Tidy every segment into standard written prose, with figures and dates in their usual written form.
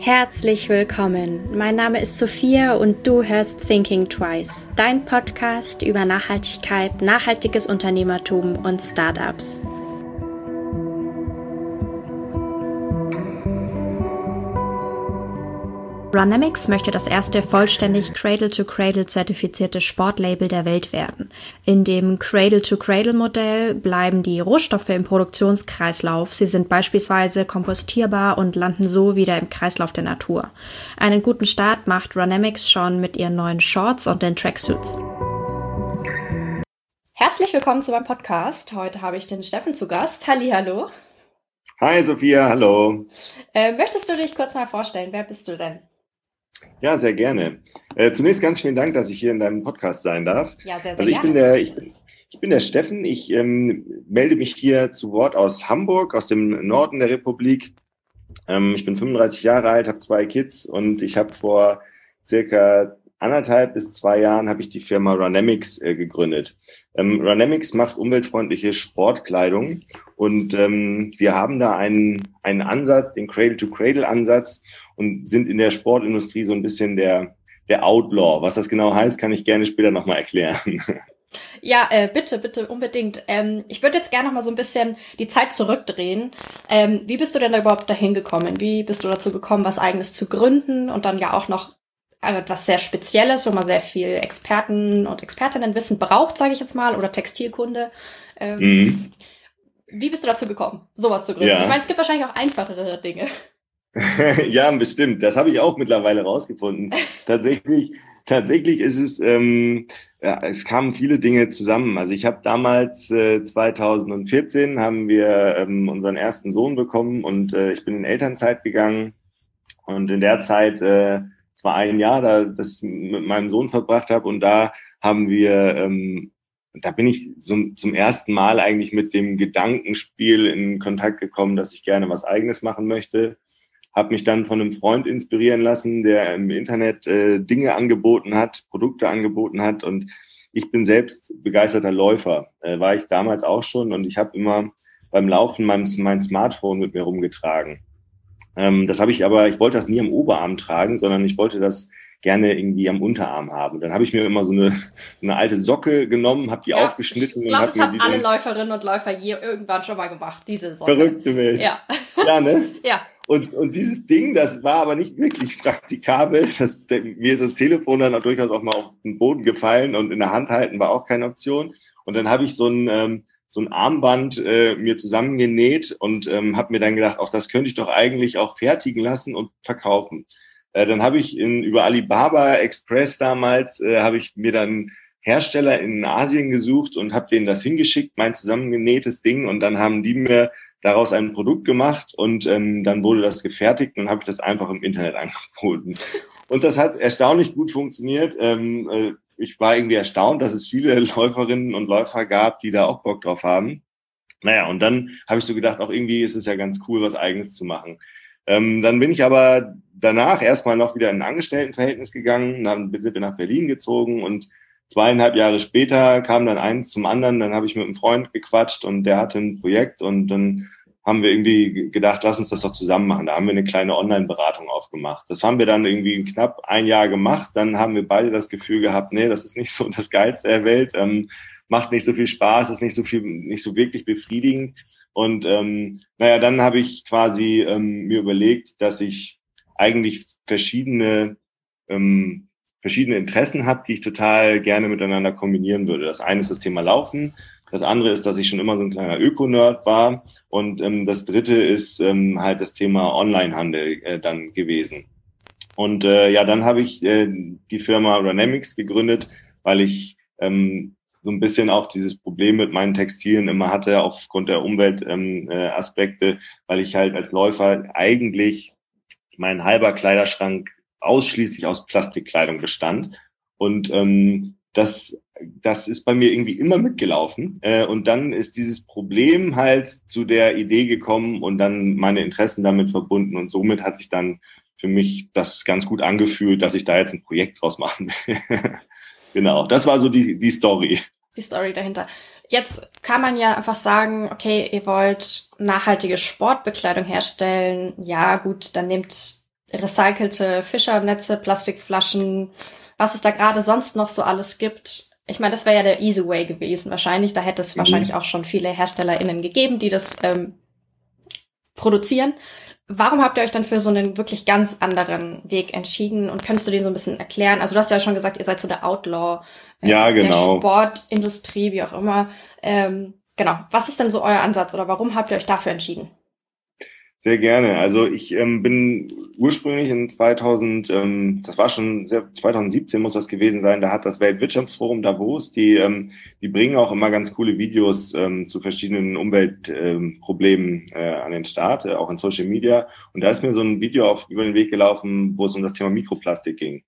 Herzlich willkommen. Mein Name ist Sophia und du hörst Thinking Twice, dein Podcast über Nachhaltigkeit, nachhaltiges Unternehmertum und Startups. Runamics möchte das erste vollständig Cradle-to-Cradle zertifizierte Sportlabel der Welt werden. In dem Cradle-to-Cradle-Modell bleiben die Rohstoffe im Produktionskreislauf. Sie sind beispielsweise kompostierbar und landen so wieder im Kreislauf der Natur. Einen guten Start macht Runamics schon mit ihren neuen Shorts und den Tracksuits. Herzlich willkommen zu meinem Podcast. Heute habe ich den Steffen zu Gast. Hallihallo. Hi Sophia, hallo. Möchtest du dich kurz mal vorstellen? Wer bist du denn? Ja, sehr gerne. Zunächst ganz vielen Dank, dass ich hier in deinem Podcast sein darf. Ja, sehr gerne. Ich bin der Steffen. Ich melde mich hier zu Wort aus Hamburg, aus dem Norden der Republik. Ich bin 35 Jahre alt, habe 2 Kids und ich habe vor circa 1,5 bis 2 Jahren habe ich die Firma Runamics gegründet. Runamics macht umweltfreundliche Sportkleidung und wir haben da einen Ansatz, den Cradle-to-Cradle-Ansatz und sind in der Sportindustrie so ein bisschen der Outlaw. Was das genau heißt, kann ich gerne später nochmal erklären. Ja, bitte, unbedingt. Ich würde jetzt gerne noch mal so ein bisschen die Zeit zurückdrehen. Wie bist du denn da überhaupt dahin gekommen? Wie bist du dazu gekommen, was Eigenes zu gründen und dann ja auch noch etwas sehr Spezielles, wo man sehr viel Experten und Expertinnenwissen braucht, sage ich jetzt mal, oder Textilkunde. Wie bist du dazu gekommen, sowas zu gründen? Ja. Ich meine, es gibt wahrscheinlich auch einfachere Dinge. Ja, bestimmt. Das habe ich auch mittlerweile rausgefunden. Tatsächlich ist es, es kamen viele Dinge zusammen. Also ich habe damals 2014 haben wir unseren ersten Sohn bekommen und ich bin in Elternzeit gegangen und in der Zeit es war ein Jahr, das ich mit meinem Sohn verbracht habe und da haben wir, da bin ich zum ersten Mal eigentlich mit dem Gedankenspiel in Kontakt gekommen, dass ich gerne was Eigenes machen möchte. Habe mich dann von einem Freund inspirieren lassen, der im Internet Dinge angeboten hat, Produkte angeboten hat und ich bin selbst begeisterter Läufer, war ich damals auch schon und ich habe immer beim Laufen mein Smartphone mit mir rumgetragen. Das habe ich aber, ich wollte das nie am Oberarm tragen, sondern ich wollte das gerne irgendwie am Unterarm haben. Dann habe ich mir immer so eine alte Socke genommen, habe die aufgeschnitten. Ich glaube, das haben alle Läuferinnen und Läufer irgendwann schon mal gemacht, diese Socke. Verrückte Welt. Ja. Ja, ne? Ja. Und dieses Ding, das war aber nicht wirklich praktikabel. Mir ist das Telefon dann auch durchaus auch mal auf den Boden gefallen und in der Hand halten war auch keine Option. Und dann habe ich so ein Armband mir zusammengenäht und habe mir dann gedacht, auch das könnte ich doch eigentlich auch fertigen lassen und verkaufen. Dann habe ich über Alibaba Express damals, habe ich mir dann Hersteller in Asien gesucht und habe denen das hingeschickt, mein zusammengenähtes Ding. Und dann haben die mir daraus ein Produkt gemacht und dann wurde das gefertigt und dann habe ich das einfach im Internet angeboten. Und das hat erstaunlich gut funktioniert. Ich war irgendwie erstaunt, dass es viele Läuferinnen und Läufer gab, die da auch Bock drauf haben. Naja, und dann habe ich so gedacht, auch irgendwie ist es ja ganz cool, was Eigenes zu machen. Dann bin ich aber danach erstmal noch wieder in ein Angestelltenverhältnis gegangen, dann sind wir nach Berlin gezogen und 2,5 Jahre später kam dann eins zum anderen, dann habe ich mit einem Freund gequatscht und der hatte ein Projekt und dann haben wir irgendwie gedacht, lass uns das doch zusammen machen. Da haben wir eine kleine Online-Beratung aufgemacht. Das haben wir dann irgendwie in knapp 1 Jahr gemacht. Dann haben wir beide das Gefühl gehabt, nee, das ist nicht so das Geilste der Welt, macht nicht so viel Spaß, ist nicht so wirklich befriedigend. Und dann habe ich quasi mir überlegt, dass ich eigentlich verschiedene Interessen habe, die ich total gerne miteinander kombinieren würde. Das eine ist das Thema Laufen. Das andere ist, dass ich schon immer so ein kleiner Öko-Nerd war. Und das dritte ist halt das Thema Onlinehandel dann gewesen. Und dann habe ich die Firma Runamics gegründet, weil ich so ein bisschen auch dieses Problem mit meinen Textilien immer hatte, aufgrund der Umweltaspekte, weil ich halt als Läufer eigentlich mein halber Kleiderschrank ausschließlich aus Plastikkleidung bestand. Und das ist bei mir irgendwie immer mitgelaufen. Und dann ist dieses Problem halt zu der Idee gekommen und dann meine Interessen damit verbunden. Und somit hat sich dann für mich das ganz gut angefühlt, dass ich da jetzt ein Projekt draus machen will. Genau, das war so die Story. Die Story dahinter. Jetzt kann man ja einfach sagen, okay, ihr wollt nachhaltige Sportbekleidung herstellen. Ja, gut, dann nehmt recycelte Fischernetze, Plastikflaschen, was es da gerade sonst noch so alles gibt. Ich meine, das wäre ja der easy way gewesen wahrscheinlich. Da hätte es wahrscheinlich auch schon viele HerstellerInnen gegeben, die das produzieren. Warum habt ihr euch dann für so einen wirklich ganz anderen Weg entschieden? Und könntest du den so ein bisschen erklären? Also du hast ja schon gesagt, ihr seid so der Outlaw Ja, der genau. Sportindustrie, wie auch immer. Genau. Was ist denn so euer Ansatz oder warum habt ihr euch dafür entschieden? Sehr gerne. Also ich bin ursprünglich in 2017 muss das gewesen sein, da hat das Weltwirtschaftsforum Davos, die bringen auch immer ganz coole Videos zu verschiedenen Umweltproblemen an den Start, auch in Social Media. Und da ist mir so ein Video über den Weg gelaufen, wo es um das Thema Mikroplastik ging.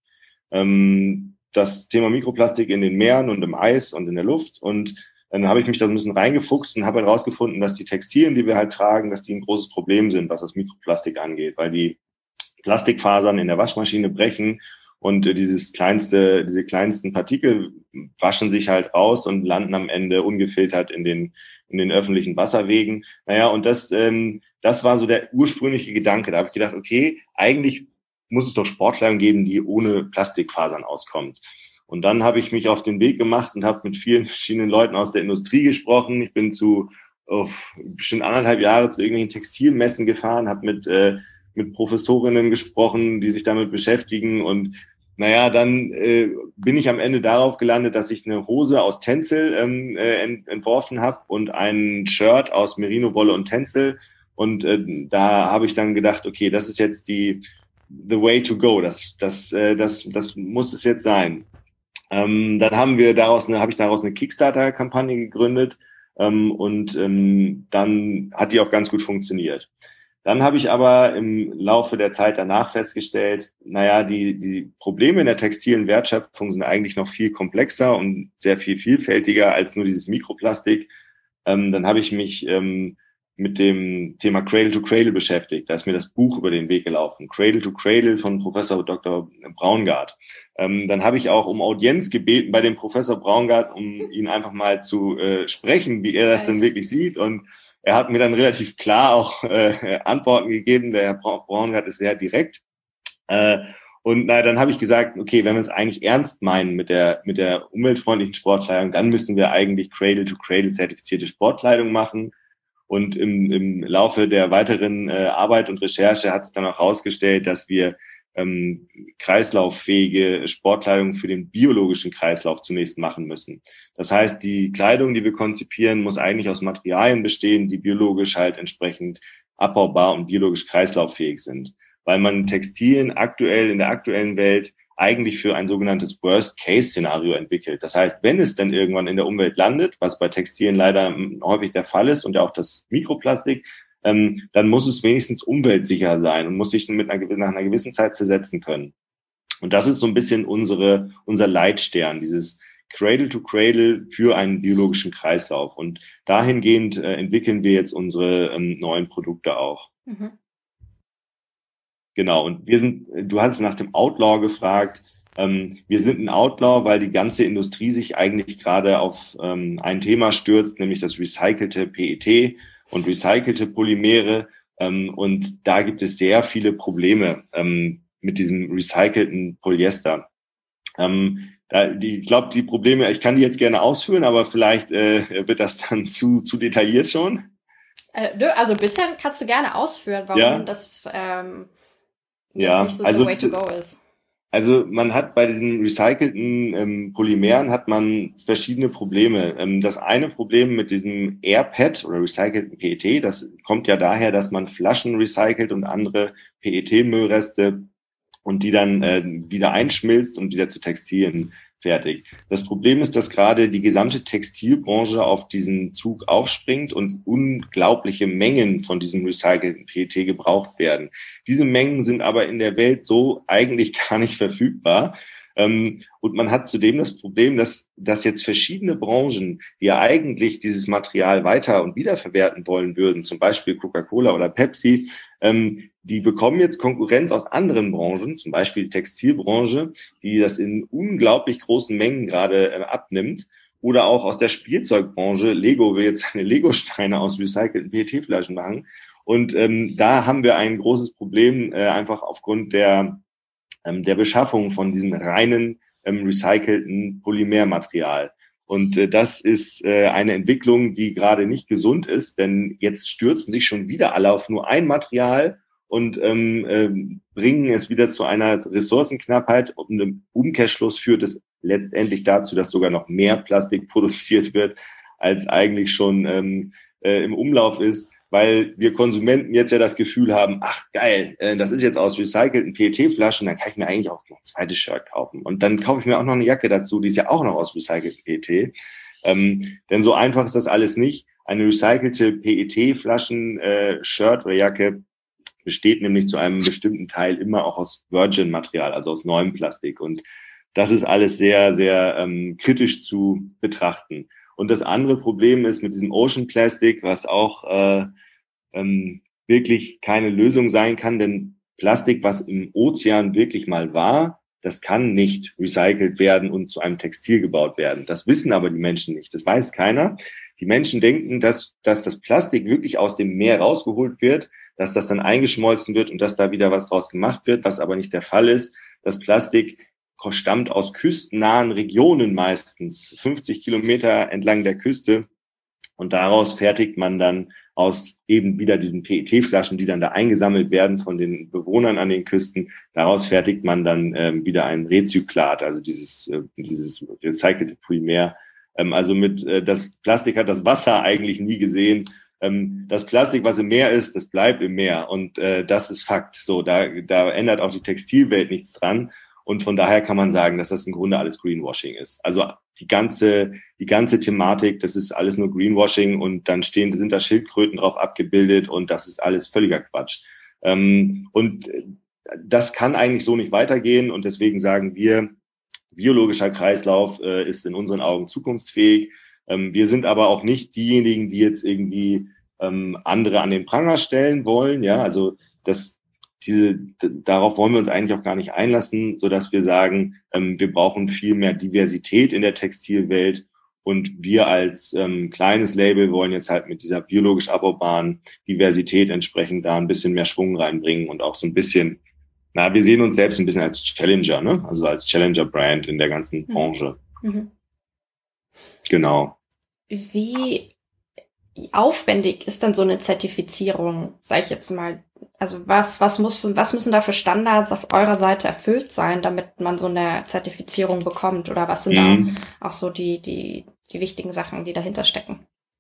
Das Thema Mikroplastik in den Meeren und im Eis und in der Luft. Und dann habe ich mich da so ein bisschen reingefuchst und habe halt rausgefunden, dass die Textilien, die wir halt tragen, dass die ein großes Problem sind, was das Mikroplastik angeht, weil die Plastikfasern in der Waschmaschine brechen und diese kleinsten Partikel waschen sich halt raus und landen am Ende ungefiltert in den öffentlichen Wasserwegen. Naja, und das war so der ursprüngliche Gedanke. Da habe ich gedacht, okay, eigentlich muss es doch Sportkleidung geben, die ohne Plastikfasern auskommt. Und dann habe ich mich auf den Weg gemacht und habe mit vielen verschiedenen Leuten aus der Industrie gesprochen. Ich bin bestimmt 1,5 Jahre zu irgendwelchen Textilmessen gefahren, habe mit Professorinnen gesprochen, die sich damit beschäftigen. Und naja, dann bin ich am Ende darauf gelandet, dass ich eine Hose aus Tencel entworfen habe und ein Shirt aus Merino-Wolle und Tencel. Und da habe ich dann gedacht, okay, das ist jetzt the way to go. Das muss es jetzt sein. Dann habe ich daraus eine Kickstarter-Kampagne gegründet und dann hat die auch ganz gut funktioniert. Dann habe ich aber im Laufe der Zeit danach festgestellt, naja, die Probleme in der textilen Wertschöpfung sind eigentlich noch viel komplexer und sehr viel vielfältiger als nur dieses Mikroplastik. Dann habe ich mich mit dem Thema Cradle to Cradle beschäftigt. Da ist mir das Buch über den Weg gelaufen. Cradle to Cradle von Professor Dr. Braungart. Dann habe ich auch um Audienz gebeten bei dem Professor Braungart, um ihn einfach mal zu sprechen, wie er das denn wirklich sieht. Und er hat mir dann relativ klar auch Antworten gegeben. Der Herr Braungart ist sehr direkt. Und dann habe ich gesagt, okay, wenn wir es eigentlich ernst meinen mit der umweltfreundlichen Sportkleidung, dann müssen wir eigentlich Cradle to Cradle zertifizierte Sportkleidung machen. Und im Laufe der weiteren Arbeit und Recherche hat sich dann auch herausgestellt, dass wir kreislauffähige Sportkleidung für den biologischen Kreislauf zunächst machen müssen. Das heißt, die Kleidung, die wir konzipieren, muss eigentlich aus Materialien bestehen, die biologisch halt entsprechend abbaubar und biologisch kreislauffähig sind. Weil man Textilien in der aktuellen Welt eigentlich für ein sogenanntes Worst-Case-Szenario entwickelt. Das heißt, wenn es dann irgendwann in der Umwelt landet, was bei Textilien leider häufig der Fall ist und ja auch das Mikroplastik, dann muss es wenigstens umweltsicher sein und muss sich nach einer gewissen Zeit zersetzen können. Und das ist so ein bisschen unser Leitstern, dieses Cradle to Cradle für einen biologischen Kreislauf. Und dahingehend entwickeln wir jetzt unsere neuen Produkte auch. Mhm. Genau, und du hast nach dem Outlaw gefragt. Wir sind ein Outlaw, weil die ganze Industrie sich eigentlich gerade auf ein Thema stürzt, nämlich das recycelte PET und recycelte Polymere. Und da gibt es sehr viele Probleme mit diesem recycelten Polyester. Ich glaube, die Probleme, ich kann die jetzt gerne ausführen, aber vielleicht wird das dann zu detailliert schon. Also bisher kannst du gerne ausführen, warum das jetzt nicht so the way to go ist. Also man hat bei diesen recycelten Polymeren hat man verschiedene Probleme. Das eine Problem mit diesem Air-PET oder recycelten PET, das kommt ja daher, dass man Flaschen recycelt und andere PET-Müllreste und die dann wieder einschmilzt und wieder zu Textilien fertig. Das Problem ist, dass gerade die gesamte Textilbranche auf diesen Zug aufspringt und unglaubliche Mengen von diesem recycelten PET gebraucht werden. Diese Mengen sind aber in der Welt so eigentlich gar nicht verfügbar. Und man hat zudem das Problem, dass jetzt verschiedene Branchen, die ja eigentlich dieses Material weiter und wiederverwerten wollen würden, zum Beispiel Coca-Cola oder Pepsi, die bekommen jetzt Konkurrenz aus anderen Branchen, zum Beispiel die Textilbranche, die das in unglaublich großen Mengen gerade abnimmt. Oder auch aus der Spielzeugbranche. Lego will jetzt seine Lego-Steine aus recycelten PET-Flaschen machen. Und da haben wir ein großes Problem, einfach aufgrund der Beschaffung von diesem reinen recycelten Polymermaterial. Und das ist eine Entwicklung, die gerade nicht gesund ist, denn jetzt stürzen sich schon wieder alle auf nur ein Material und bringen es wieder zu einer Ressourcenknappheit. Und im Umkehrschluss führt es letztendlich dazu, dass sogar noch mehr Plastik produziert wird, als eigentlich schon im Umlauf ist, weil wir Konsumenten jetzt ja das Gefühl haben, ach geil, das ist jetzt aus recycelten PET-Flaschen, dann kann ich mir eigentlich auch noch ein zweites Shirt kaufen. Und dann kaufe ich mir auch noch eine Jacke dazu, die ist ja auch noch aus recyceltem PET. Denn so einfach ist das alles nicht. Eine recycelte PET-Flaschen-Shirt oder Jacke besteht nämlich zu einem bestimmten Teil immer auch aus Virgin-Material, also aus neuem Plastik. Und das ist alles sehr, sehr kritisch zu betrachten. Und das andere Problem ist mit diesem Ocean Plastic, was auch wirklich keine Lösung sein kann, denn Plastik, was im Ozean wirklich mal war, das kann nicht recycelt werden und zu einem Textil gebaut werden. Das wissen aber die Menschen nicht. Das weiß keiner. Die Menschen denken, dass das Plastik wirklich aus dem Meer rausgeholt wird, dass das dann eingeschmolzen wird und dass da wieder was draus gemacht wird, was aber nicht der Fall ist. Das Plastik stammt aus küstennahen Regionen meistens, 50 Kilometer entlang der Küste. Und daraus fertigt man dann aus eben wieder diesen PET-Flaschen, die dann da eingesammelt werden von den Bewohnern an den Küsten, daraus fertigt man dann wieder ein Rezyklat, also dieses recycelte Polymer. Das Plastik hat das Wasser eigentlich nie gesehen. Das Plastik, was im Meer ist, das bleibt im Meer. Und das ist Fakt. So, da ändert auch die Textilwelt nichts dran. Und von daher kann man sagen, dass das im Grunde alles Greenwashing ist. Also die ganze Thematik, das ist alles nur Greenwashing und dann sind da Schildkröten drauf abgebildet und das ist alles völliger Quatsch. Und das kann eigentlich so nicht weitergehen und deswegen sagen wir, biologischer Kreislauf ist in unseren Augen zukunftsfähig. Wir sind aber auch nicht diejenigen, die jetzt irgendwie andere an den Pranger stellen wollen. Ja, also darauf wollen wir uns eigentlich auch gar nicht einlassen, so dass wir sagen, wir brauchen viel mehr Diversität in der Textilwelt und wir als kleines Label wollen jetzt halt mit dieser biologisch abbaubaren Diversität entsprechend da ein bisschen mehr Schwung reinbringen und auch so ein bisschen, wir sehen uns selbst ein bisschen als Challenger, ne? Also als Challenger-Brand in der ganzen Branche. Mhm. Genau. Wie aufwendig ist dann so eine Zertifizierung, sage ich jetzt mal? Also was müssen da für Standards auf eurer Seite erfüllt sein, damit man so eine Zertifizierung bekommt? Oder was sind da auch so die wichtigen Sachen, die dahinter stecken?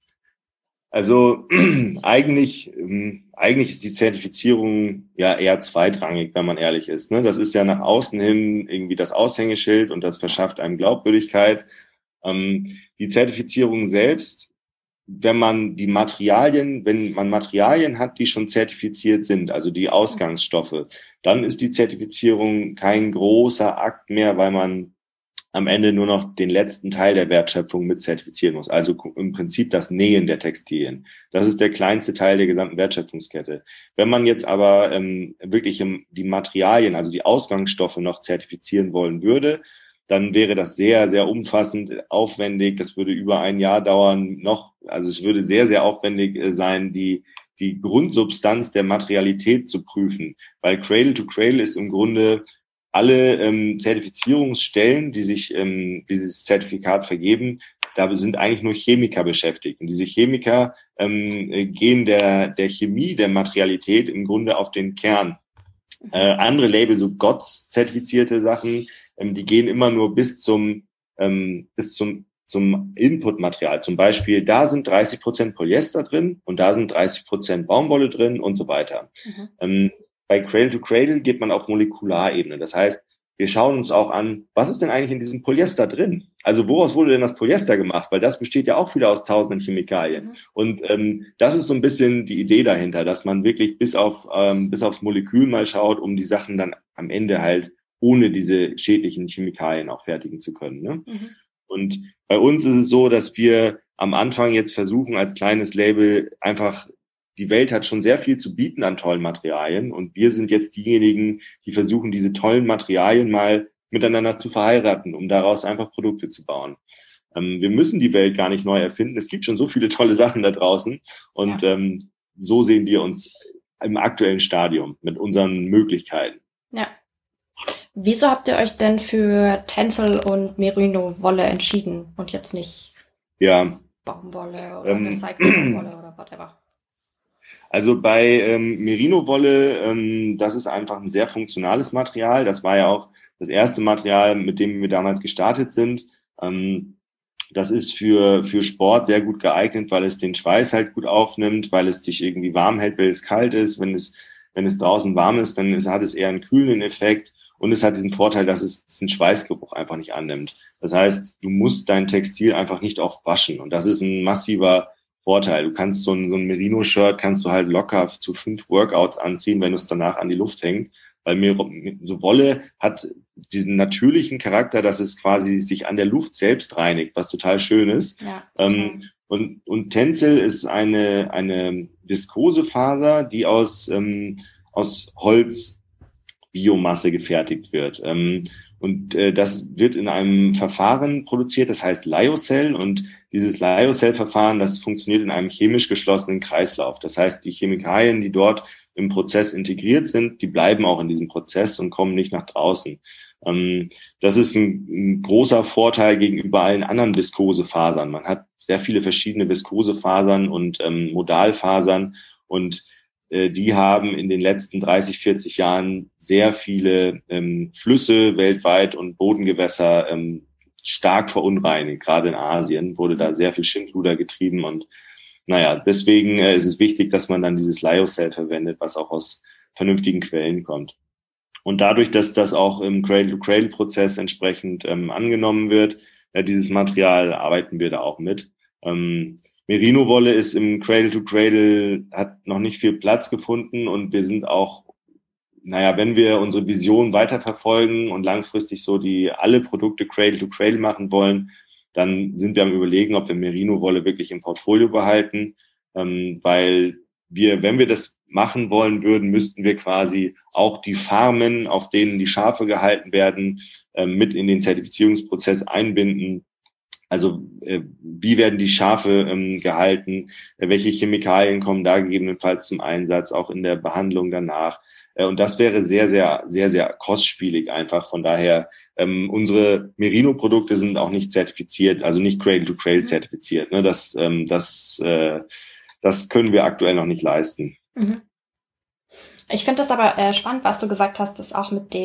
Also eigentlich ist die Zertifizierung ja eher zweitrangig, wenn man ehrlich ist. Ne? Das ist ja nach außen hin irgendwie das Aushängeschild und das verschafft einem Glaubwürdigkeit. Die Zertifizierung selbst, wenn man Materialien hat, die schon zertifiziert sind, also die Ausgangsstoffe, dann ist die Zertifizierung kein großer Akt mehr, weil man am Ende nur noch den letzten Teil der Wertschöpfung mit zertifizieren muss. Also im Prinzip das Nähen der Textilien. Das ist der kleinste Teil der gesamten Wertschöpfungskette. Wenn man jetzt aber wirklich die Materialien, also die Ausgangsstoffe noch zertifizieren wollen würde, dann wäre das sehr, sehr umfassend, aufwendig. Das würde über ein Jahr dauern. Also es würde sehr, sehr aufwendig sein, die Grundsubstanz der Materialität zu prüfen. Weil Cradle to Cradle ist im Grunde alle Zertifizierungsstellen, die sich dieses Zertifikat vergeben, da sind eigentlich nur Chemiker beschäftigt. Und diese Chemiker gehen der Chemie der Materialität im Grunde auf den Kern. Andere Label, so GOTS-zertifizierte Sachen, die gehen immer nur bis zum Inputmaterial. Zum Beispiel, da sind 30% Polyester drin und da sind 30% Baumwolle drin und so weiter. Bei Cradle to Cradle geht man auf Molekularebene. Das heißt, wir schauen uns auch an, was ist denn eigentlich in diesem Polyester drin? Also woraus wurde denn das Polyester gemacht? Weil das besteht ja auch wieder aus tausenden Chemikalien. Und das ist so ein bisschen die Idee dahinter, dass man wirklich bis aufs Molekül mal schaut, um die Sachen dann am Ende halt ohne diese schädlichen Chemikalien auch fertigen zu können. Ne? Und bei uns ist es so, dass wir am Anfang jetzt versuchen, als kleines Label einfach, die Welt hat schon sehr viel zu bieten an tollen Materialien und wir sind jetzt diejenigen, die versuchen, diese tollen Materialien mal miteinander zu verheiraten, um daraus einfach Produkte zu bauen. Wir müssen die Welt gar nicht neu erfinden. Es gibt schon so viele tolle Sachen da draußen und so sehen wir uns im aktuellen Stadium mit unseren Möglichkeiten. Ja. Wieso habt ihr euch denn für Tencel und Merino-Wolle entschieden und jetzt nicht Baumwolle oder Recycle-Baumwolle oder whatever? Also bei Merino-Wolle, das ist einfach ein sehr funktionales Material. Das war ja auch das erste Material, mit dem wir damals gestartet sind. Das ist für Sport sehr gut geeignet, weil es den Schweiß halt gut aufnimmt, weil es dich irgendwie warm hält, weil es kalt ist. Wenn es draußen warm ist, dann hat es eher einen kühlenden Effekt. Und es hat diesen Vorteil, dass es diesen Schweißgeruch einfach nicht annimmt. Das heißt, du musst dein Textil einfach nicht oft waschen. Und das ist ein massiver Vorteil. Du kannst so ein Merino-Shirt kannst du halt locker zu 5 Workouts anziehen, wenn es danach an die Luft hängt. Weil so Wolle hat diesen natürlichen Charakter, dass es quasi sich an der Luft selbst reinigt, was total schön ist. Ja, und Tencel ist eine Viskosefaser, die aus Holzbiomasse gefertigt wird. Das wird in einem Verfahren produziert, das heißt Lyocell. Und dieses Lyocell-Verfahren, das funktioniert in einem chemisch geschlossenen Kreislauf. Das heißt, die Chemikalien, die dort im Prozess integriert sind, die bleiben auch in diesem Prozess und kommen nicht nach draußen. Das ist ein großer Vorteil gegenüber allen anderen Viskosefasern. Man hat sehr viele verschiedene Viskosefasern und Modalfasern, und die haben in den letzten 30, 40 Jahren sehr viele Flüsse weltweit und Bodengewässer stark verunreinigt. Gerade in Asien wurde da sehr viel Schindluder getrieben, und deswegen ist es wichtig, dass man dann dieses Lyocell verwendet, was auch aus vernünftigen Quellen kommt. Und dadurch, dass das auch im Cradle-to-Cradle-Prozess entsprechend angenommen wird, dieses Material, arbeiten wir da auch mit. Merino-Wolle ist im Cradle-to-Cradle, hat noch nicht viel Platz gefunden, und wir sind auch, wenn wir unsere Vision weiterverfolgen und langfristig so alle Produkte Cradle-to-Cradle machen wollen, dann sind wir am Überlegen, ob wir Merino-Wolle wirklich im Portfolio behalten, weil wenn wir das machen wollen würden, müssten wir quasi auch die Farmen, auf denen die Schafe gehalten werden, mit in den Zertifizierungsprozess einbinden. Also wie werden die Schafe gehalten, welche Chemikalien kommen da gegebenenfalls zum Einsatz, auch in der Behandlung danach. Und das wäre sehr, sehr, sehr, sehr kostspielig einfach. Von daher, unsere Merino-Produkte sind auch nicht zertifiziert, also nicht Cradle-to-Cradle zertifiziert. Ne? Das können wir aktuell noch nicht leisten. Ich finde das aber spannend, was du gesagt hast, dass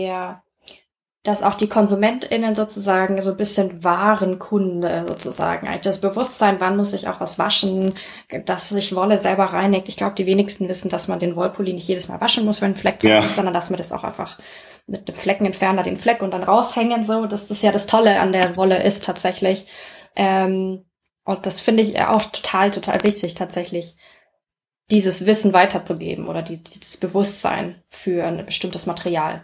auch die KonsumentInnen sozusagen so ein bisschen Warenkunde sozusagen. Eigentlich das Bewusstsein, wann muss ich auch was waschen, dass sich Wolle selber reinigt. Ich glaube, die wenigsten wissen, dass man den Wollpulli nicht jedes Mal waschen muss, wenn ein Fleck drauf ist, sondern dass man das auch einfach mit dem Fleckenentferner den Fleck und dann raushängen so. Das ist ja das Tolle an der Wolle ist tatsächlich. Und das finde ich auch total, total wichtig tatsächlich, dieses Wissen weiterzugeben oder dieses Bewusstsein für ein bestimmtes Material.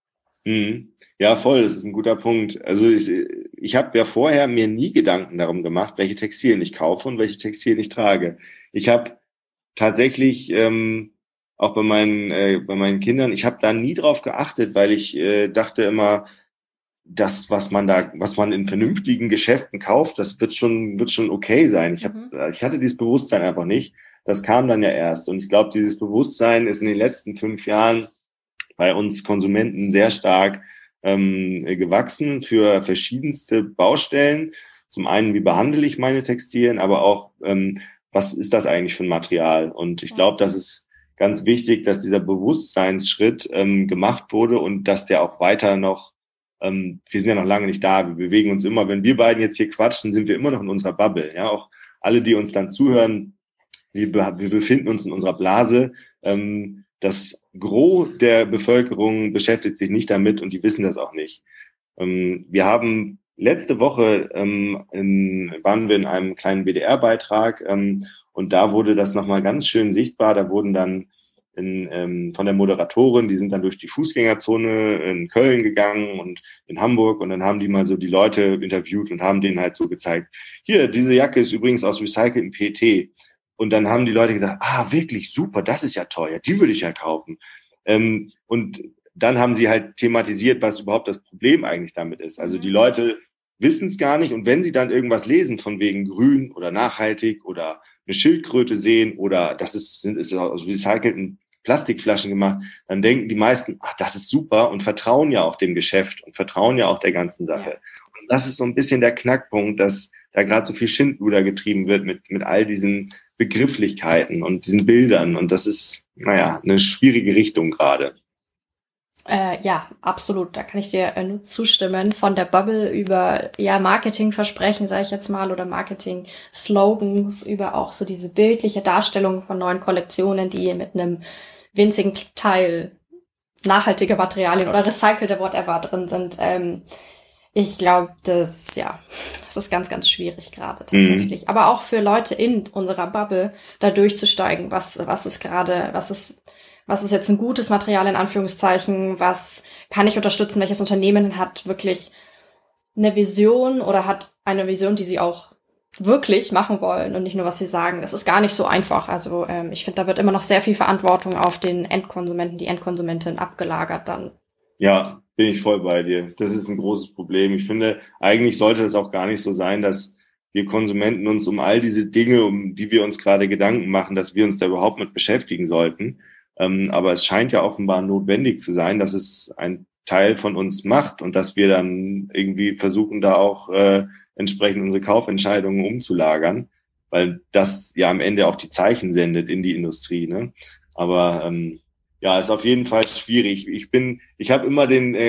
Ja, voll, das ist ein guter Punkt. Also ich habe ja vorher mir nie Gedanken darum gemacht, welche Textilien ich kaufe und welche Textilien ich trage. Ich habe tatsächlich auch bei meinen Kindern, ich habe da nie drauf geachtet, weil ich dachte immer, das, was man in vernünftigen Geschäften kauft, das wird schon okay sein. Ich hatte dieses Bewusstsein einfach nicht. Das kam dann ja erst. Und ich glaube, dieses Bewusstsein ist in den letzten 5 Jahren bei uns Konsumenten sehr stark gewachsen für verschiedenste Baustellen. Zum einen, wie behandle ich meine Textilien, aber auch, was ist das eigentlich für ein Material? Und ich glaube, das ist ganz wichtig, dass dieser Bewusstseinsschritt gemacht wurde und dass der auch weiter noch, wir sind ja noch lange nicht da, wir bewegen uns immer, wenn wir beiden jetzt hier quatschen, sind wir immer noch in unserer Bubble. Ja, auch alle, die uns dann zuhören, wir befinden uns in unserer Blase. Das Gros der Bevölkerung beschäftigt sich nicht damit und die wissen das auch nicht. Wir haben letzte Woche waren wir in einem kleinen WDR-Beitrag und da wurde das nochmal ganz schön sichtbar. Da wurden dann von der Moderatorin, die sind dann durch die Fußgängerzone in Köln gegangen und in Hamburg und dann haben die mal so die Leute interviewt und haben denen halt so gezeigt, hier, diese Jacke ist übrigens aus recyceltem PET. Und dann haben die Leute gedacht, wirklich super, das ist ja teuer, die würde ich ja kaufen. Und dann haben sie halt thematisiert, was überhaupt das Problem eigentlich damit ist. Also die Leute wissen es gar nicht und wenn sie dann irgendwas lesen von wegen grün oder nachhaltig oder eine Schildkröte sehen oder das ist aus recycelten Plastikflaschen gemacht, dann denken die meisten, ach, das ist super und vertrauen ja auch dem Geschäft und vertrauen ja auch der ganzen Sache. Ja. Und das ist so ein bisschen der Knackpunkt, dass da gerade so viel Schindluder getrieben wird mit all diesen Begrifflichkeiten und diesen Bildern. Und das ist, eine schwierige Richtung gerade. Ja, absolut. Da kann ich dir nur zustimmen. Von der Bubble über Marketingversprechen, sage ich jetzt mal, oder Marketing-Slogans, über auch so diese bildliche Darstellung von neuen Kollektionen, die mit einem winzigen Teil nachhaltiger Materialien oder recycelte whatever drin sind. Ich glaube, das ist ganz, ganz schwierig gerade tatsächlich. Aber auch für Leute in unserer Bubble da durchzusteigen, was ist jetzt ein gutes Material in Anführungszeichen, was kann ich unterstützen, welches Unternehmen hat wirklich eine Vision oder hat eine Vision, die sie auch wirklich machen wollen und nicht nur, was sie sagen. Das ist gar nicht so einfach. Also ich finde, da wird immer noch sehr viel Verantwortung auf den Endkonsumenten, die Endkonsumentin abgelagert dann. Ja, bin ich voll bei dir. Das ist ein großes Problem. Ich finde, eigentlich sollte es auch gar nicht so sein, dass wir Konsumenten uns um all diese Dinge, um die wir uns gerade Gedanken machen, dass wir uns da überhaupt mit beschäftigen sollten. Aber es scheint ja offenbar notwendig zu sein, dass es ein Teil von uns macht und dass wir dann irgendwie versuchen, da auch entsprechend unsere Kaufentscheidungen umzulagern, weil das ja am Ende auch die Zeichen sendet in die Industrie, ne? Aber ist auf jeden Fall schwierig. Ich habe immer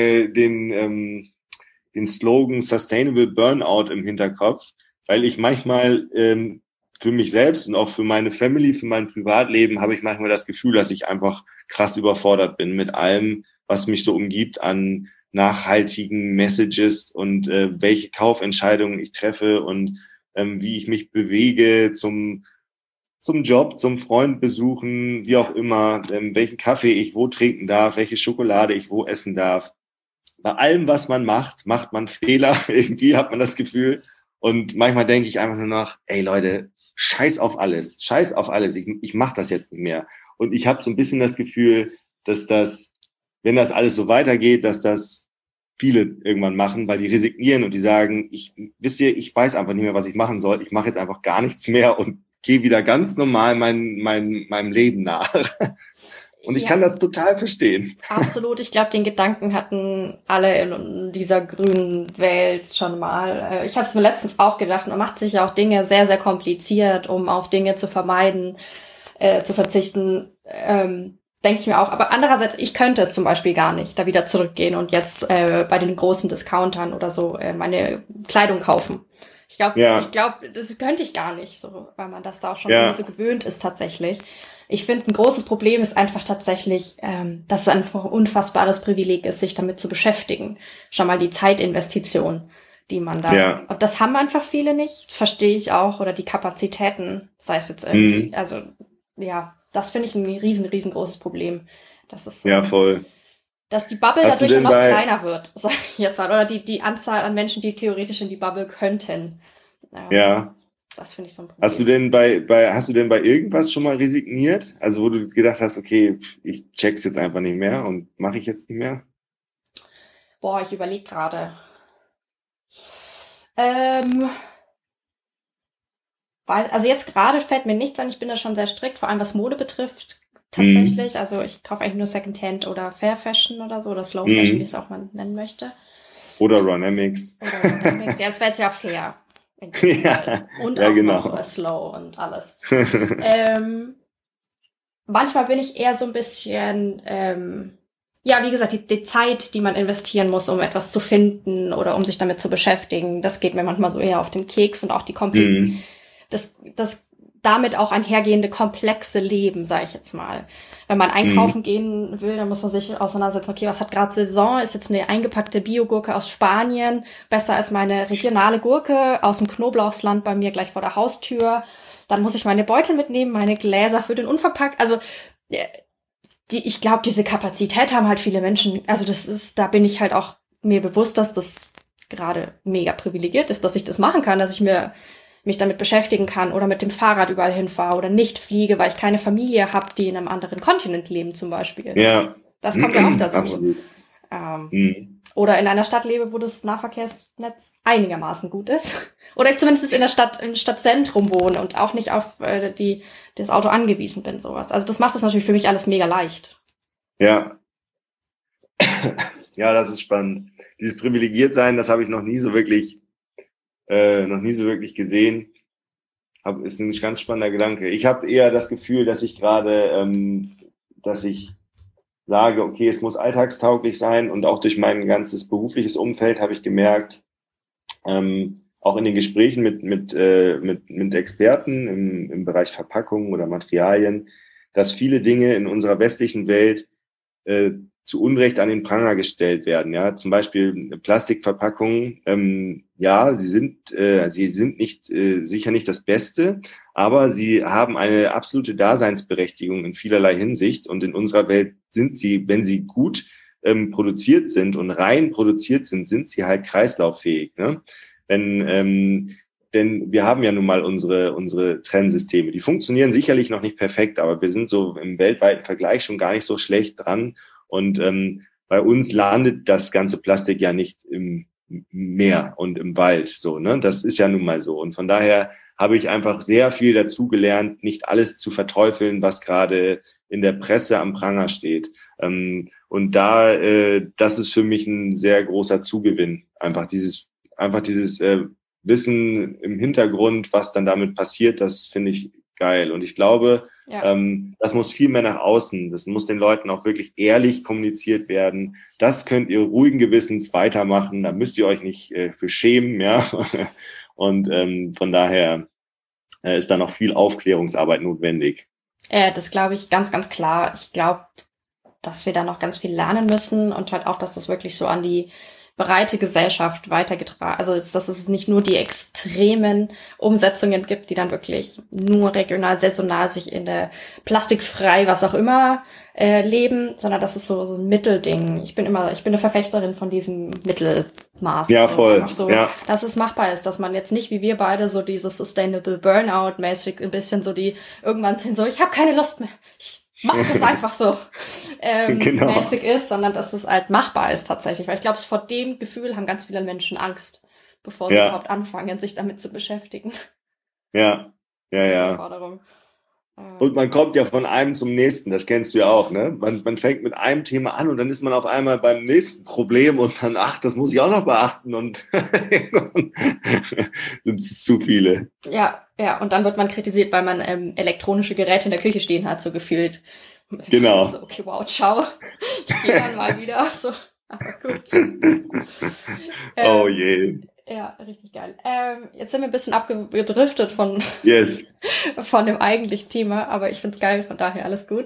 den Slogan Sustainable Burnout im Hinterkopf, weil ich manchmal für mich selbst und auch für meine Family, für mein Privatleben habe ich manchmal das Gefühl, dass ich einfach krass überfordert bin mit allem, was mich so umgibt an nachhaltigen Messages und welche Kaufentscheidungen ich treffe und wie ich mich bewege zum Job, zum Freund besuchen, wie auch immer, welchen Kaffee ich wo trinken darf, welche Schokolade ich wo essen darf. Bei allem, was man macht man Fehler. Irgendwie hat man das Gefühl. Und manchmal denke ich einfach nur noch, ey Leute, scheiß auf alles. Ich mache das jetzt nicht mehr. Und ich habe so ein bisschen das Gefühl, dass wenn das alles so weitergeht, dass das viele irgendwann machen, weil die resignieren und die sagen, ich weiß einfach nicht mehr, was ich machen soll. Ich mache jetzt einfach gar nichts mehr und gehe wieder ganz normal meinem Leben nach. Und ich kann das total verstehen. Absolut. Ich glaube, den Gedanken hatten alle in dieser grünen Welt schon mal. Ich habe es mir letztens auch gedacht, man macht sich ja auch Dinge sehr, sehr kompliziert, um auf Dinge zu vermeiden, zu verzichten. Denke ich mir auch. Aber andererseits, ich könnte es zum Beispiel gar nicht, da wieder zurückgehen und jetzt bei den großen Discountern oder so meine Kleidung kaufen. Ich glaube, das könnte ich gar nicht, so, weil man das da auch schon so gewöhnt ist tatsächlich. Ich finde, ein großes Problem ist einfach tatsächlich, dass es einfach ein unfassbares Privileg ist, sich damit zu beschäftigen. Schon mal die Zeitinvestition, die man da... Ja. Und das haben einfach viele nicht, verstehe ich auch. Oder die Kapazitäten, sei es jetzt irgendwie... Also, das finde ich ein riesengroßes Problem. Das ist so, ja, voll. Dass die Bubble dadurch noch kleiner wird, sag ich jetzt mal. Oder die Anzahl an Menschen, die theoretisch in die Bubble könnten. Ja. Das finde ich so ein Problem. Hast du denn bei irgendwas schon mal resigniert? Also wo du gedacht hast, okay, ich check's jetzt einfach nicht mehr und mache ich jetzt nicht mehr? Boah, ich überlege gerade. Also jetzt gerade fällt mir nichts an. Ich bin da schon sehr strikt, vor allem was Mode betrifft. Tatsächlich. Also ich kaufe eigentlich nur Secondhand oder Fair Fashion oder so, oder Slow Fashion, wie es auch man nennen möchte. Oder Runamics. Ja, das wäre jetzt ja fair. Ja, und ja, auch genau. noch Slow und alles. Manchmal bin ich eher so ein bisschen, wie gesagt, die Zeit, die man investieren muss, um etwas zu finden oder um sich damit zu beschäftigen, das geht mir manchmal so eher auf den Keks und auch die das damit auch einhergehende komplexe Leben, sage ich jetzt mal. Wenn man einkaufen gehen will, dann muss man sich auseinandersetzen, okay, was hat gerade Saison? Ist jetzt eine eingepackte Biogurke aus Spanien besser als meine regionale Gurke aus dem Knoblauchsland bei mir gleich vor der Haustür? Dann muss ich meine Beutel mitnehmen, meine Gläser für den Unverpackt. Also ich glaube, diese Kapazität haben halt viele Menschen. Also da bin ich halt auch mir bewusst, dass das gerade mega privilegiert ist, dass ich das machen kann, dass ich mich damit beschäftigen kann oder mit dem Fahrrad überall hinfahre oder nicht fliege, weil ich keine Familie habe, die in einem anderen Kontinent leben zum Beispiel. Ja. Das kommt ja auch dazu. Oder in einer Stadt lebe, wo das Nahverkehrsnetz einigermaßen gut ist. Oder ich zumindest in der Stadt, im Stadtzentrum wohne und auch nicht auf das Auto angewiesen bin, sowas. Also das macht das natürlich für mich alles mega leicht. Ja. Ja, das ist spannend. Dieses Privilegiertsein, das habe ich noch nie so wirklich gesehen. Ist ein ganz spannender Gedanke. Ich habe eher das Gefühl, dass ich gerade, dass ich sage, okay, es muss alltagstauglich sein, und auch durch mein ganzes berufliches Umfeld habe ich gemerkt, auch in den Gesprächen mit Experten im Bereich Verpackungen oder Materialien, dass viele Dinge in unserer westlichen Welt zu Unrecht an den Pranger gestellt werden. Ja, zum Beispiel Plastikverpackungen. Ja, sie sind nicht sicher nicht das Beste, aber sie haben eine absolute Daseinsberechtigung in vielerlei Hinsicht. Und in unserer Welt sind sie, wenn sie gut produziert sind und rein produziert sind sie halt kreislauffähig. Ne? Denn wir haben ja nun mal unsere Trennsysteme. Die funktionieren sicherlich noch nicht perfekt, aber wir sind so im weltweiten Vergleich schon gar nicht so schlecht dran. Und bei uns landet das ganze Plastik ja nicht im Meer und im Wald. So, ne? Das ist ja nun mal so. Und von daher habe ich einfach sehr viel dazu gelernt, nicht alles zu verteufeln, was gerade in der Presse am Pranger steht. Und das ist für mich ein sehr großer Zugewinn. Einfach dieses Wissen im Hintergrund, was dann damit passiert, das finde ich geil. Und ich glaube, das muss viel mehr nach außen. Das muss den Leuten auch wirklich ehrlich kommuniziert werden. Das könnt ihr ruhigen Gewissens weitermachen. Da müsst ihr euch nicht für schämen, ja. Und von daher ist da noch viel Aufklärungsarbeit notwendig. Das glaube ich ganz, ganz klar. Ich glaube, dass wir da noch ganz viel lernen müssen und halt auch, dass das wirklich so an die breite Gesellschaft weitergetragen, also dass es nicht nur die extremen Umsetzungen gibt, die dann wirklich nur regional, saisonal sich in der plastikfrei, was auch immer, leben, sondern das ist so ein Mittelding. Ich bin eine Verfechterin von diesem Mittelmaß. Ja, voll. So, ja. Dass es machbar ist, dass man jetzt nicht wie wir beide so dieses Sustainable Burnout-mäßig ein bisschen so irgendwann sind so, ich habe keine Lust mehr. Mach das einfach so genau. Mäßig ist, sondern dass es halt machbar ist tatsächlich. Weil ich glaube, vor dem Gefühl haben ganz viele Menschen Angst, bevor sie überhaupt anfangen, sich damit zu beschäftigen. Ja. Und man kommt ja von einem zum nächsten, das kennst du ja auch, ne? Man fängt mit einem Thema an und dann ist man auf einmal beim nächsten Problem und dann, das muss ich auch noch beachten und sind es zu viele. Ja, und dann wird man kritisiert, weil man elektronische Geräte in der Küche stehen hat, so gefühlt. Genau. So, okay, wow, ciao. Ich gehe dann mal wieder, so, aber gut. Oh je. Ja, richtig geil. Jetzt sind wir ein bisschen abgedriftet von dem eigentlichen Thema, aber ich find's geil, von daher alles gut.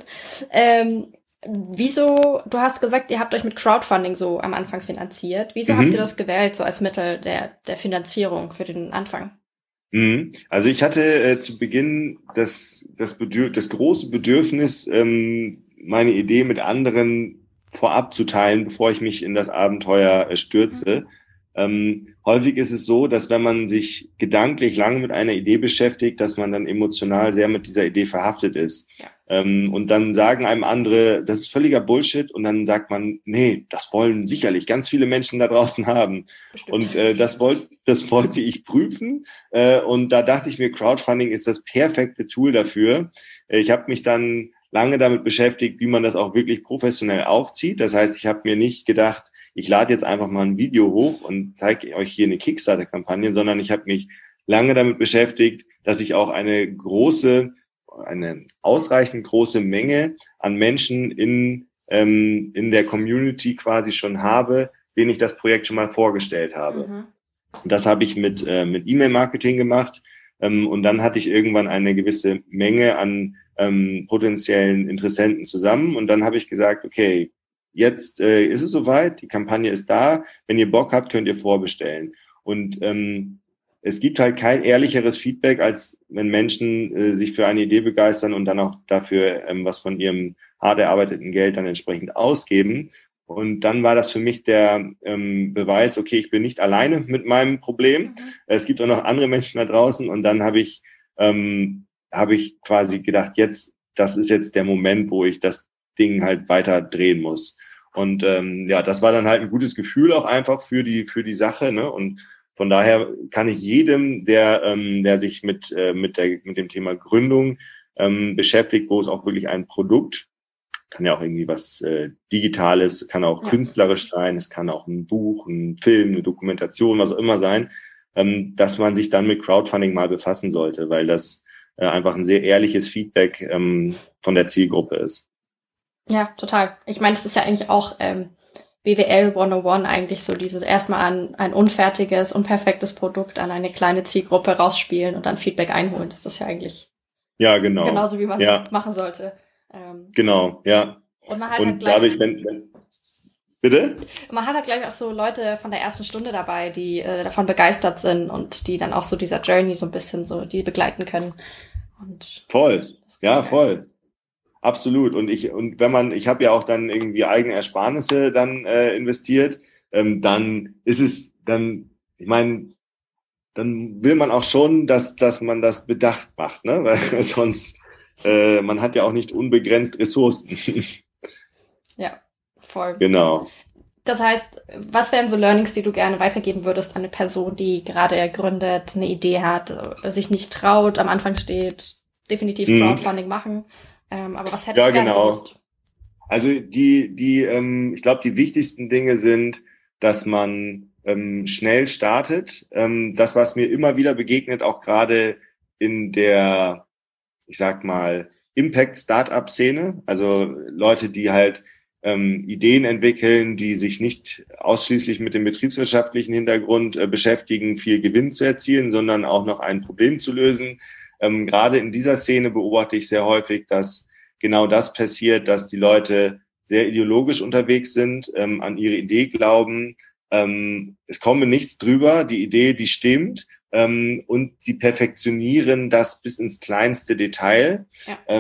Wieso, du hast gesagt, ihr habt euch mit Crowdfunding so am Anfang finanziert. Wieso habt ihr das gewählt, so als Mittel der Finanzierung für den Anfang? Also ich hatte zu Beginn das große Bedürfnis, meine Idee mit anderen vorab zu teilen, bevor ich mich in das Abenteuer stürze. Häufig ist es so, dass wenn man sich gedanklich lange mit einer Idee beschäftigt, dass man dann emotional sehr mit dieser Idee verhaftet ist. Ja. Und dann sagen einem andere, das ist völliger Bullshit. Und dann sagt man, nee, das wollen sicherlich ganz viele Menschen da draußen haben. Bestimmt. Und das wollte ich prüfen. Und da dachte ich mir, Crowdfunding ist das perfekte Tool dafür. Ich habe mich dann lange damit beschäftigt, wie man das auch wirklich professionell aufzieht. Das heißt, ich habe mir nicht gedacht, ich lade jetzt einfach mal ein Video hoch und zeige euch hier eine Kickstarter-Kampagne, sondern ich habe mich lange damit beschäftigt, dass ich auch eine ausreichend große Menge an Menschen in der Community quasi schon habe, denen ich das Projekt schon mal vorgestellt habe. Mhm. Und das habe ich mit E-Mail-Marketing gemacht. Und dann hatte ich irgendwann eine gewisse Menge an potenziellen Interessenten zusammen. Und dann habe ich gesagt, okay, jetzt ist es soweit, die Kampagne ist da. Wenn ihr Bock habt, könnt ihr vorbestellen. Und es gibt halt kein ehrlicheres Feedback, als wenn Menschen sich für eine Idee begeistern und dann auch dafür was von ihrem hart erarbeiteten Geld dann entsprechend ausgeben. Und dann war das für mich der Beweis, okay, ich bin nicht alleine mit meinem Problem. Mhm. Es gibt auch noch andere Menschen da draußen. Und dann habe ich quasi gedacht, das ist jetzt der Moment, wo ich das Ding halt weiter drehen muss. Und ja, das war dann halt ein gutes Gefühl auch einfach für die Sache, ne? Und von daher kann ich jedem, der sich mit dem Thema Gründung beschäftigt, wo es auch wirklich ein Produkt, kann ja auch irgendwie was Digitales, kann auch künstlerisch sein, es kann auch ein Buch, ein Film, eine Dokumentation, was auch immer sein, dass man sich dann mit Crowdfunding mal befassen sollte, weil das einfach ein sehr ehrliches Feedback von der Zielgruppe ist. Ja, total. Ich meine, das ist ja eigentlich auch BWL 101 eigentlich so dieses erstmal an ein unfertiges, unperfektes Produkt an eine kleine Zielgruppe rausspielen und dann Feedback einholen. Das ist ja eigentlich genauso, wie man es machen sollte. Genau, ja. Und man hat halt gleich, dadurch, bitte? Man hat halt gleich auch so Leute von der ersten Stunde dabei, die davon begeistert sind und die dann auch so dieser Journey so ein bisschen so, die begleiten können. Und voll, ja, voll. Absolut. Und ich habe ja auch dann irgendwie eigene Ersparnisse dann investiert, dann ist es dann, ich meine, dann will man auch schon, dass man das bedacht macht, ne? Weil sonst man hat ja auch nicht unbegrenzt Ressourcen. Ja, voll. Genau. Das heißt, was wären so Learnings, die du gerne weitergeben würdest an eine Person, die gerade gründet, eine Idee hat, sich nicht traut, am Anfang steht, definitiv Crowdfunding machen? Aber was hättest du gerne gewusst? Also ich glaube, die wichtigsten Dinge sind, dass man schnell startet. Das, was mir immer wieder begegnet, auch gerade in der, ich sag mal, Impact-Startup-Szene, also Leute, die halt Ideen entwickeln, die sich nicht ausschließlich mit dem betriebswirtschaftlichen Hintergrund beschäftigen, viel Gewinn zu erzielen, sondern auch noch ein Problem zu lösen. Gerade in dieser Szene beobachte ich sehr häufig, dass genau das passiert, dass die Leute sehr ideologisch unterwegs sind, an ihre Idee glauben. Es komme nichts drüber, die Idee, die stimmt, und sie perfektionieren das bis ins kleinste Detail,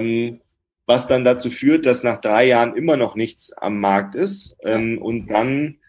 was dann dazu führt, dass nach 3 Jahren immer noch nichts am Markt ist. Und dann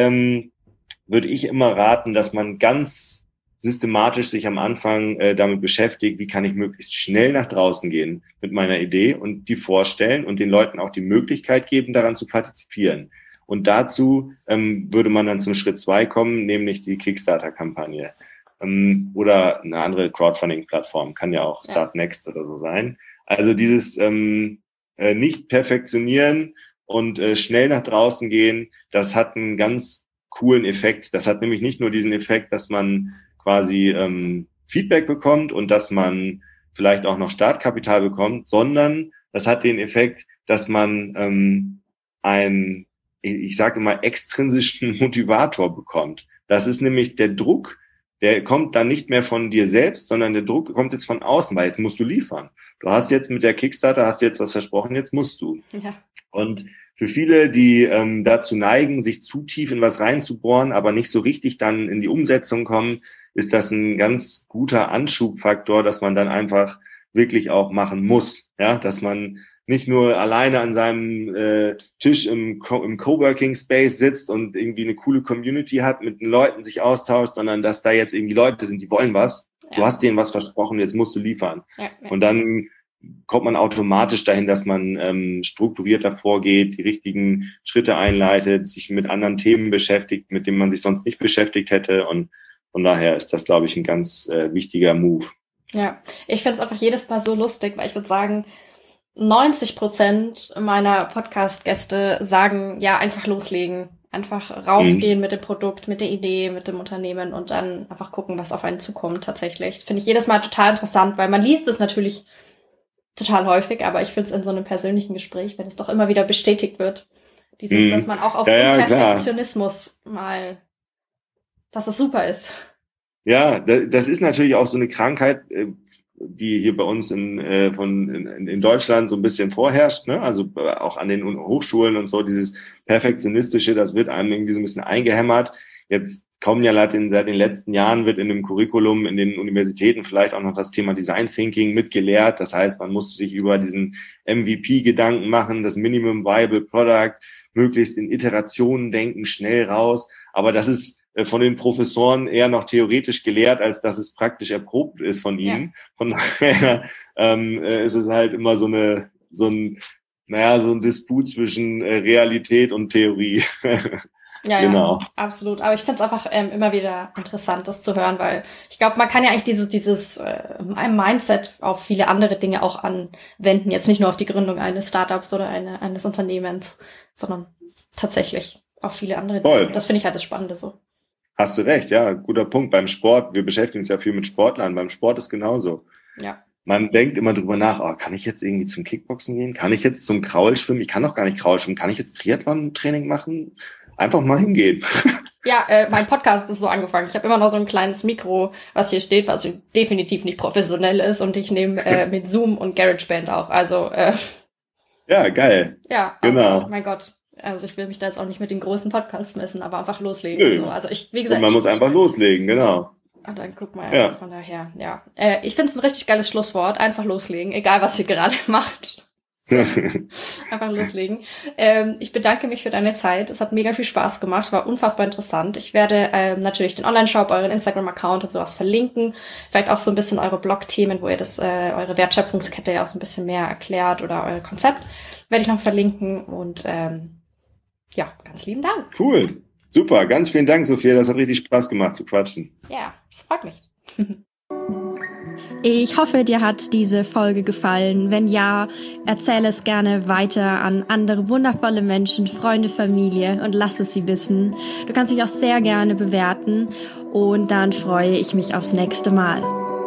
würde ich immer raten, dass man ganz systematisch sich am Anfang damit beschäftigt, wie kann ich möglichst schnell nach draußen gehen mit meiner Idee und die vorstellen und den Leuten auch die Möglichkeit geben, daran zu partizipieren. Und dazu würde man dann zum Schritt 2 kommen, nämlich die Kickstarter-Kampagne. Oder eine andere Crowdfunding-Plattform, kann ja auch Start Next oder so sein. Also dieses nicht perfektionieren und schnell nach draußen gehen, das hat einen ganz coolen Effekt. Das hat nämlich nicht nur diesen Effekt, dass man quasi Feedback bekommt und dass man vielleicht auch noch Startkapital bekommt, sondern das hat den Effekt, dass man einen, ich sage immer, extrinsischen Motivator bekommt. Das ist nämlich der Druck, der kommt dann nicht mehr von dir selbst, sondern der Druck kommt jetzt von außen, weil jetzt musst du liefern. Du hast jetzt mit der Kickstarter, hast du jetzt was versprochen, jetzt musst du. Ja. Und für viele, die dazu neigen, sich zu tief in was reinzubohren, aber nicht so richtig dann in die Umsetzung kommen, ist das ein ganz guter Anschubfaktor, dass man dann einfach wirklich auch machen muss. Ja, dass man nicht nur alleine an seinem Tisch im Coworking Space sitzt und irgendwie eine coole Community hat, mit den Leuten sich austauscht, sondern dass da jetzt irgendwie Leute sind, die wollen was. Ja. Du hast denen was versprochen, jetzt musst du liefern. Ja. Und dann kommt man automatisch dahin, dass man strukturierter vorgeht, die richtigen Schritte einleitet, sich mit anderen Themen beschäftigt, mit denen man sich sonst nicht beschäftigt hätte. Und von daher ist das, glaube ich, ein ganz wichtiger Move. Ja, ich finde es einfach jedes Mal so lustig, weil ich würde sagen, 90% meiner Podcast-Gäste sagen, ja, einfach loslegen. Einfach rausgehen mit dem Produkt, mit der Idee, mit dem Unternehmen und dann einfach gucken, was auf einen zukommt tatsächlich. Finde ich jedes Mal total interessant, weil man liest es natürlich total häufig, aber ich finde es in so einem persönlichen Gespräch, wenn es doch immer wieder bestätigt wird, dass man auch auf Perfektionismus mal, dass es super ist. Ja, das ist natürlich auch so eine Krankheit, die hier bei uns in Deutschland so ein bisschen vorherrscht, ne? Also auch an den Hochschulen und so, dieses Perfektionistische, das wird einem irgendwie so ein bisschen eingehämmert. Jetzt kommen ja seit den letzten Jahren wird in dem Curriculum in den Universitäten vielleicht auch noch das Thema Design Thinking mitgelehrt. Das heißt, man muss sich über diesen MVP Gedanken machen, das Minimum Viable Product, möglichst in Iterationen denken, schnell raus. Aber das ist von den Professoren eher noch theoretisch gelehrt, als dass es praktisch erprobt ist von ihnen. Ja. Von daher ist es halt immer so ein naja, so ein Disput zwischen Realität und Theorie. Ja, Genau. ja, absolut. Aber ich finde es einfach immer wieder interessant, das zu hören, weil ich glaube, man kann ja eigentlich dieses ein Mindset auf viele andere Dinge auch anwenden. Jetzt nicht nur auf die Gründung eines Startups oder eines Unternehmens, sondern tatsächlich auf viele andere Dinge. Voll. Das finde ich halt das Spannende so. Hast du recht, ja, guter Punkt. Beim Sport, wir beschäftigen uns ja viel mit Sportlern, beim Sport ist genauso. Ja. Man denkt immer drüber nach, oh, kann ich jetzt irgendwie zum Kickboxen gehen? Kann ich jetzt zum Kraulschwimmen? Ich kann doch gar nicht Kraulschwimmen. Kann ich jetzt Triathlon-Training machen? Einfach mal hingehen. Ja, mein Podcast ist so angefangen. Ich habe immer noch so ein kleines Mikro, was hier steht, was definitiv nicht professionell ist. Und ich nehme mit Zoom und GarageBand auf. Also ja, geil. ja, genau. Aber, mein Gott. Also ich will mich da jetzt auch nicht mit den großen Podcasts messen, aber einfach loslegen. Nö. So. Also wie gesagt. Und man muss einfach loslegen, genau. Dann guck mal, ja. Von daher, ja. Ich finde es ein richtig geiles Schlusswort. Einfach loslegen, egal was ihr gerade macht. So. Einfach loslegen. Ich bedanke mich für deine Zeit. Es hat mega viel Spaß gemacht. War unfassbar interessant. Ich werde natürlich den Online-Shop, euren Instagram-Account und sowas verlinken. Vielleicht auch so ein bisschen eure Blog-Themen, wo ihr eure Wertschöpfungskette ja auch so ein bisschen mehr erklärt oder euer Konzept werde ich noch verlinken. Und ja, ganz lieben Dank. Cool. Super. Ganz vielen Dank, Sophia. Das hat richtig Spaß gemacht zu quatschen. Ja, das freut mich. Ich hoffe, dir hat diese Folge gefallen. Wenn ja, erzähle es gerne weiter an andere wundervolle Menschen, Freunde, Familie und lass es sie wissen. Du kannst mich auch sehr gerne bewerten und dann freue ich mich aufs nächste Mal.